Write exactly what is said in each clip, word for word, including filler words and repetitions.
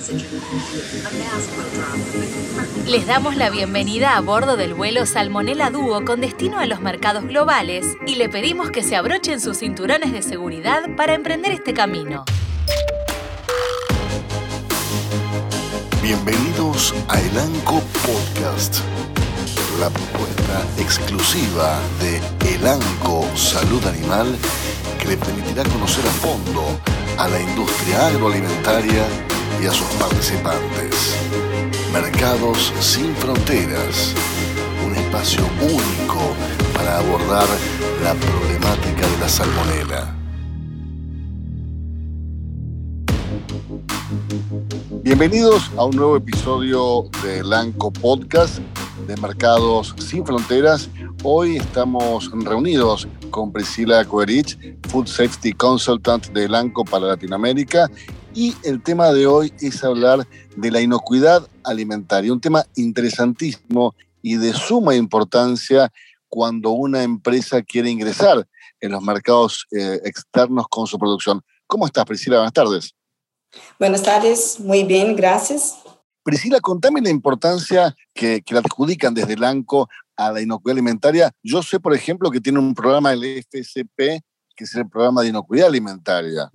Les damos la bienvenida a bordo del vuelo Salmonella Duo con destino a los mercados globales y le pedimos que se abrochen sus cinturones de seguridad para emprender este camino. Bienvenidos a Elanco Podcast, la propuesta exclusiva de Elanco Salud Animal que le permitirá conocer a fondo a la industria agroalimentaria y a sus participantes. Mercados sin fronteras, un espacio único para abordar la problemática de la salmonela. Bienvenidos a un nuevo episodio de Elanco Podcast de Mercados Sin Fronteras. Hoy estamos reunidos con Priscila Coerich, Food Safety Consultant de Elanco para Latinoamérica, y el tema de hoy es hablar de la inocuidad alimentaria, un tema interesantísimo y de suma importancia cuando una empresa quiere ingresar en los mercados eh, externos con su producción. ¿Cómo estás, Priscila? Buenas tardes. Buenas tardes, muy bien, gracias. Priscila, contame la importancia que, que le adjudican desde Elanco a la inocuidad alimentaria. Yo sé, por ejemplo, que tiene un programa, el F C P, que es el programa de inocuidad alimentaria.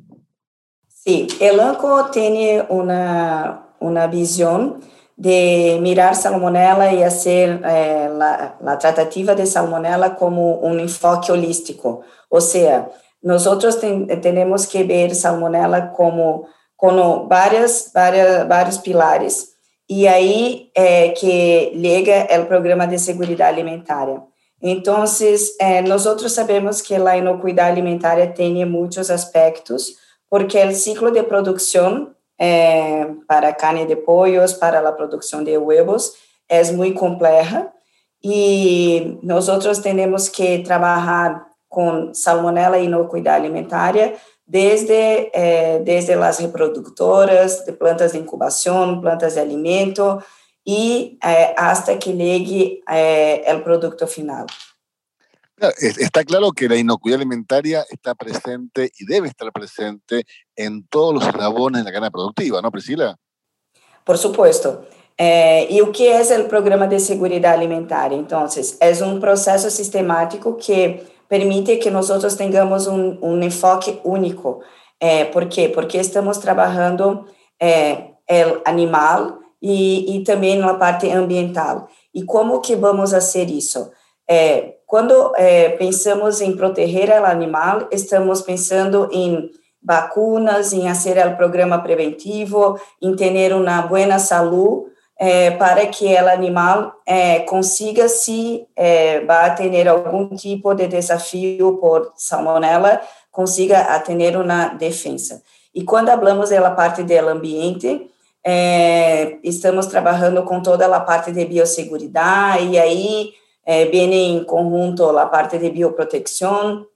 Sí, Elanco tiene una, una visión de mirar salmonella y hacer eh, la, la tratativa de salmonella como un enfoque holístico. O sea, nosotros ten, tenemos que ver salmonella como con varias, varias, varios pilares. Y ahí eh, que llega el programa de seguridad alimentaria. Entonces, eh, nosotros sabemos que la inocuidad alimentaria tiene muchos aspectos, porque el ciclo de producción eh, para carne de pollos, para la producción de huevos, es muy compleja. Y nosotros tenemos que trabajar con salmonella e inocuidad alimentaria desde, eh, desde las reproductoras, de plantas de incubación, plantas de alimento, y eh, hasta que llegue eh, el producto final. Está claro que la inocuidad alimentaria está presente y debe estar presente en todos los eslabones de la cadena productiva, ¿no, Priscila? Por supuesto. Eh, ¿Y qué es el programa de seguridad alimentaria? Entonces, es un proceso sistemático que permite que nosotros tengamos un, un enfoque único. Eh, ¿Por qué? Porque estamos trabajando eh, el animal y, y también la parte ambiental. ¿Y cómo que vamos a hacer eso? Eh, quando eh, pensamos em proteger o animal, estamos pensando em vacunas, em fazer o programa preventivo, em ter uma boa saúde, eh, para que o animal eh, consiga, se eh, vai ter algum tipo de desafio por salmonella, consiga ter uma defesa. E quando falamos da parte do ambiente, eh, estamos trabalhando com toda a parte de biosseguridade, e aí Eh, viene en conjunto la parte de bioprotección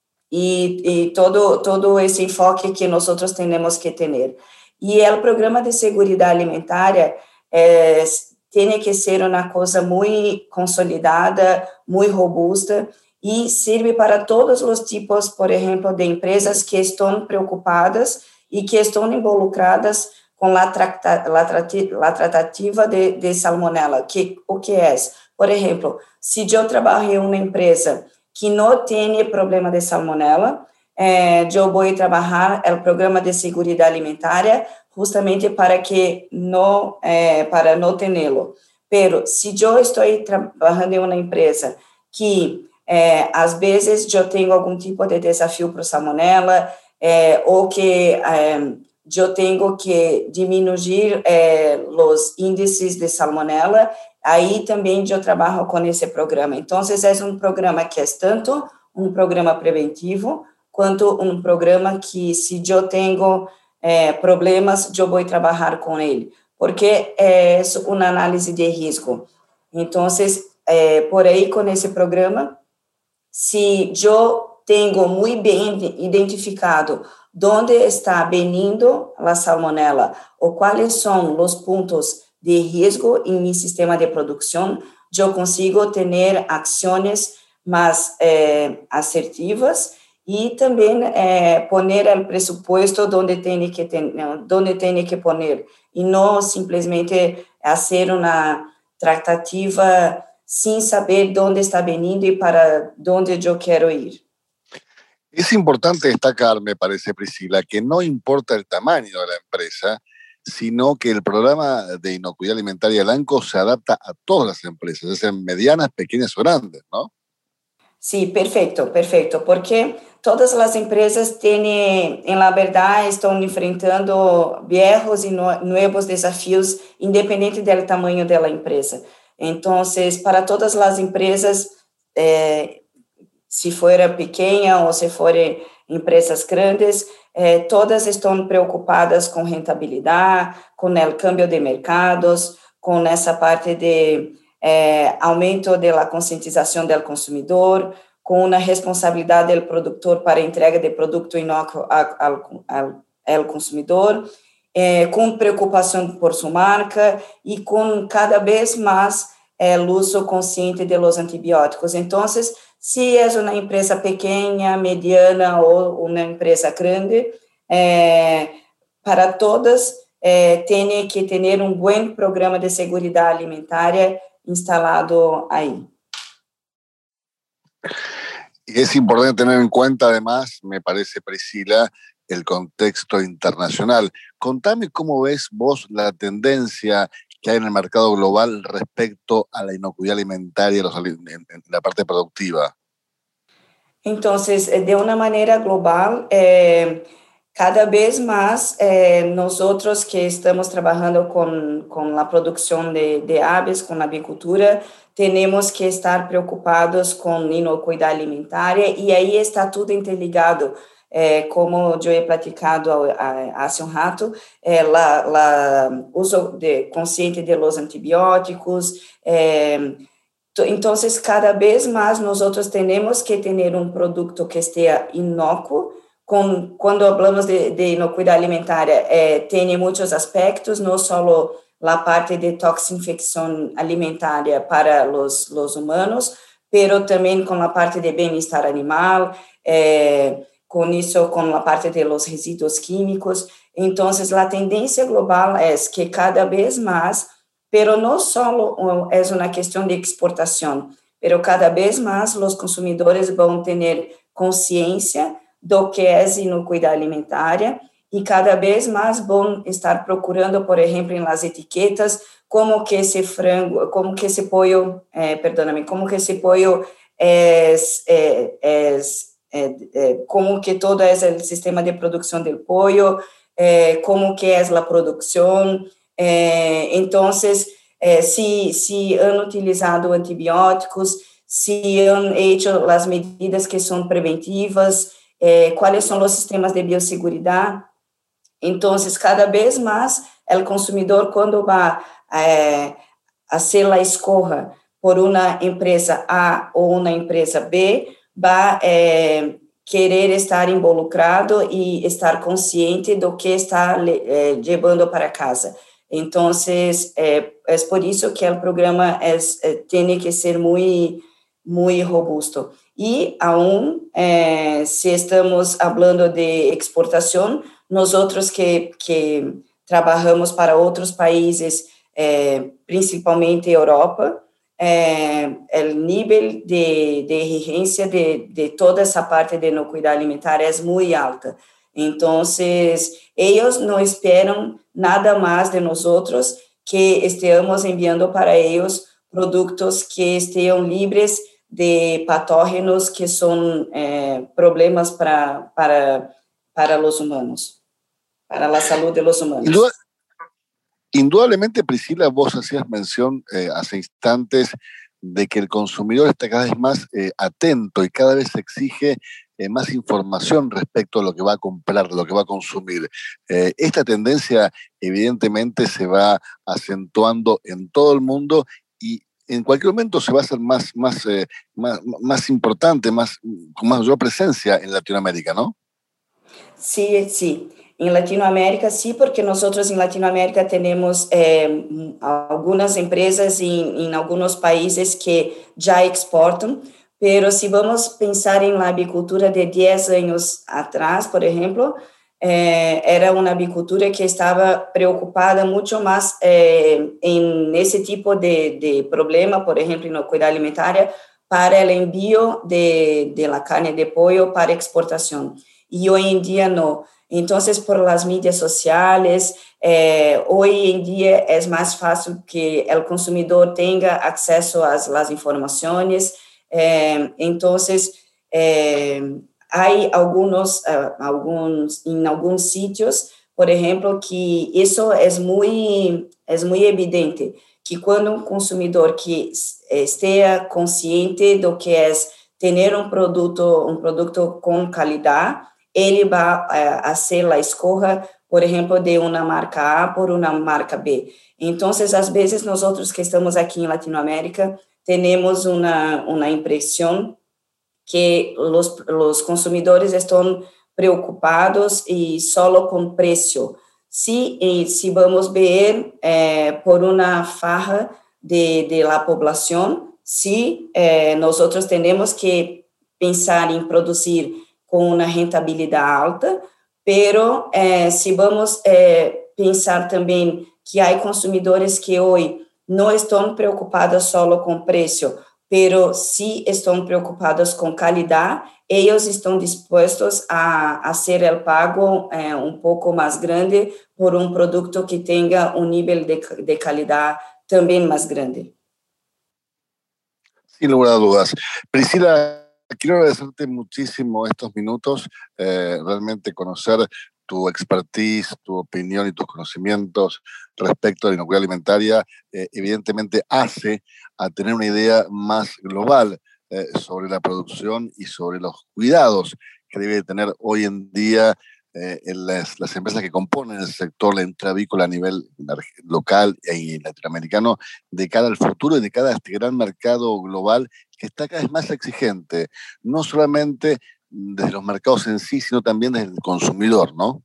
y, y todo, todo ese enfoque que nosotros tenemos que tener. Y el programa de seguridad alimentaria eh, tiene que ser una cosa muy consolidada, muy robusta, y sirve para todos los tipos, por ejemplo, de empresas que están preocupadas y que están involucradas con la, trata, la, trati, la tratativa de, de salmonella. Que, ¿O que es? Por exemplo, se eu trabalho em uma empresa que não tem problema de salmonella, eh, eu vou trabalhar o programa de segurança alimentar justamente para que não eh, para não tê-lo. Pero se eu estou trabalhando em uma empresa que eh, às vezes eu tenho algum tipo de desafio para salmonella, eh, ou que eh, eu tenho que diminuir eh, os índices de salmonella, aí também eu trabalho com esse programa. Então, é um programa que é tanto um programa preventivo, quanto um programa que, se eu tenho eh, problemas, eu vou trabalhar com ele, porque é uma análise de risco. Então, eh, por aí, com esse programa, se eu tenho muito bem identificado onde está venindo a salmonella, ou quais são os pontos de risco em meu sistema de produção, eu consigo ter ações mais eh, assertivas y también eh, poner el presupuesto donde tiene que, ten, donde tiene que poner, y no simplemente hacer una tratativa sin saber dónde está veniendo y para dónde yo quiero ir. Es importante destacar, me parece, Priscila, que no importa el tamaño de la empresa, sino que el programa de inocuidad alimentaria del ANCO se adapta a todas las empresas, ya sean medianas, pequeñas o grandes, ¿no? Sí, perfecto, perfecto, porque todas las empresas tienen, en la verdad, están enfrentando viejos y no, nuevos desafíos independiente del tamaño de la empresa. Entonces, para todas las empresas, eh, si fuera pequeña o si fuera empresas grandes, eh, todas están preocupadas con rentabilidad, con el cambio de mercados, con esa parte de eh, aumento de la concientización del consumidor, con una responsabilidad del productor para entrega de producto inocuo al, al, al consumidor, eh, con preocupación por su marca y con cada vez más eh, el uso consciente de los antibióticos. Entonces, si es una empresa pequeña, mediana o una empresa grande, eh, para todas eh, tiene que tener un buen programa de seguridad alimentaria instalado ahí. Es importante tener en cuenta, además, me parece, Priscila, el contexto internacional. Contame cómo ves vos la tendencia que hay en el mercado global respecto a la inocuidad alimentaria los, en, en la parte productiva. Entonces, de una manera global, eh, cada vez más eh, nosotros que estamos trabajando con, con la producción de, de aves, con la avicultura, tenemos que estar preocupados con inocuidad alimentaria y ahí está todo interligado. Eh, como yo he platicado hace un rato, eh, la, la uso de, consciente de los antibióticos. Eh, entonces, cada vez más nosotros tenemos que tener un producto que esté inocuo. Con, cuando hablamos de, de inocuidad alimentaria, eh, tiene muchos aspectos, no solo la parte de toxinfección alimentaria para los, los humanos, pero también con la parte de bienestar animal, eh, con eso, con la parte de los residuos químicos. Entonces, la tendencia global es que cada vez más, pero no solo es una cuestión de exportación, pero cada vez más los consumidores van a tener conciencia do que é inocuidade alimentária e cada vez mais vão estar procurando, por exemplo, em las etiquetas, como que esse frango, como que esse pollo, eh, perdóname, como que esse pollo é, é, é, é, é como que todo é o sistema de produção do pollo, é, como que é a produção, é, então, é, se, se han utilizado antibióticos, se han hecho as medidas que são preventivas, Eh, cuáles son los sistemas de bioseguridad. Entonces, cada vez más, el consumidor, cuando va eh, a hacer la escoja por una empresa A o una empresa B, va a eh, querer estar involucrado y estar consciente de lo que está eh, llevando para casa. Entonces, eh, es por eso que el programa es, eh, tiene que ser muy, muy robusto. E, aún, eh, se estamos falando de exportação, nós outros que, que trabalhamos para outros países, eh, principalmente Europa, eh, o nível de, de exigência de, de toda essa parte de inocuidade alimentar é muito alta. Então, eles não esperam nada mais de nós outros que estejamos enviando para eles produtos que estejam livres de patógenos que são eh, problemas para, para, para los humanos, para la salud de los humanos. Indudable, indudablemente, Priscila, vos hacías mención eh, hace instantes de que el consumidor está cada vez más eh, atento y cada vez se exige eh, más información respecto a lo que va a comprar, lo que va a consumir. Eh, esta tendencia evidentemente se va acentuando en todo el mundo y en cualquier momento se va a hacer más, más, eh, más, más importante, más, con mayor presencia en Latinoamérica, ¿no? Sí, sí. En Latinoamérica, sí, porque nosotros en Latinoamérica tenemos eh, algunas empresas en, en algunos países que ya exportan, pero si vamos a pensar en la avicultura de diez años atrás, por ejemplo, eh, era una avicultura que estaba preocupada mucho más eh, en ese tipo de, de problema, por ejemplo, inocuidad alimentaria, para el envío de, de la carne de pollo para exportación. Y hoy en día no. Entonces, por las medias sociales, eh, hoy en día es más fácil que el consumidor tenga acceso a las informaciones. Eh, entonces, eh, hay algunos, uh, algunos, en algunos sitios, por ejemplo, que eso es muy, es muy evidente, que cuando un consumidor que esté consciente de lo que es tener un producto, un producto con calidad, ele vai uh, fazer a escolha, por exemplo, de uma marca A por uma marca B. Então, às vezes, nós outros que estamos aqui em Latinoamérica, temos uma, uma impressão que os, os consumidores estão preocupados e só com preço. Se, se vamos ver eh, por uma farra de, de la população, se eh, nós outros temos que pensar em produzir com uma rentabilidade alta, pero eh, se vamos eh, pensar também que há consumidores que hoje não estão preocupados só com preço, pero se estão preocupados com qualidade, eles estão dispostos a, a ser el pago eh, um pouco mais grande por um produto que tenha um nível de, de qualidade também mais grande. Sin lugar a dudas. Priscila, quiero agradecerte muchísimo estos minutos, eh, realmente conocer tu expertise, tu opinión y tus conocimientos respecto a la inocuidad alimentaria, eh, evidentemente hace a tener una idea más global eh, sobre la producción y sobre los cuidados que debe tener hoy en día eh, en las, las empresas que componen el sector avícola a nivel local y latinoamericano de cara al futuro y de cara a este gran mercado global que está cada vez más exigente, no solamente desde los mercados en sí, sino también desde el consumidor, ¿no?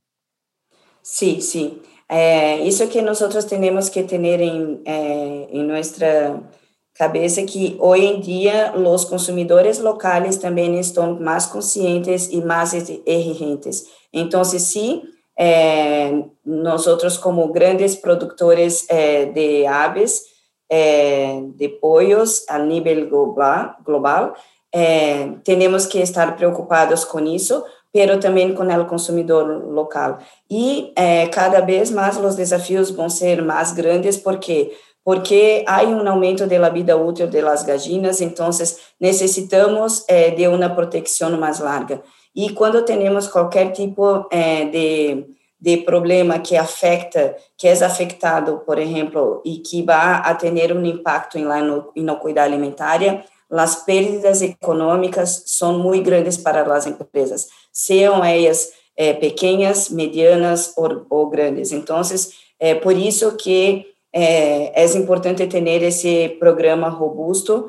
Sí, sí. Eh, eso que nosotros tenemos que tener en, eh, en nuestra cabeza, que hoy en día los consumidores locales también están más conscientes y más exigentes. Entonces, sí, eh, nosotros como grandes productores eh, de aves, eh, de pollos a nivel global, global eh, tenemos que estar preocupados con eso, pero también con el consumidor local. Y eh, cada vez más los desafíos van a ser más grandes porque porque hay un aumento de la vida útil de las gallinas, entonces necesitamos eh, de una protección más larga. Y cuando tenemos cualquier tipo eh, de, de problema que afecta, que es afectado, por ejemplo, y que va a tener un impacto en la inocuidad alimentaria, las pérdidas económicas son muy grandes para las empresas, sean ellas eh, pequeñas, medianas o, o grandes. Entonces, eh, por eso que Eh, es importante tener ese programa robusto,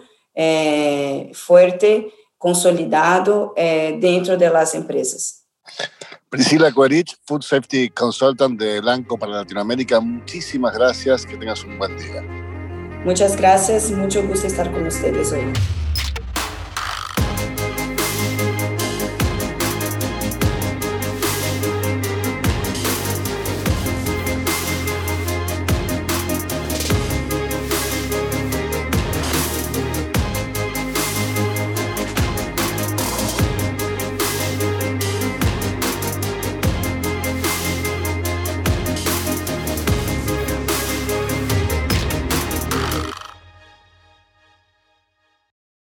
eh, fuerte, consolidado eh, dentro de las empresas. Priscila Coerich, Food Safety Consultant de Elanco para Latinoamérica, muchísimas gracias, que tengas un buen día. Muchas gracias, mucho gusto estar con ustedes hoy.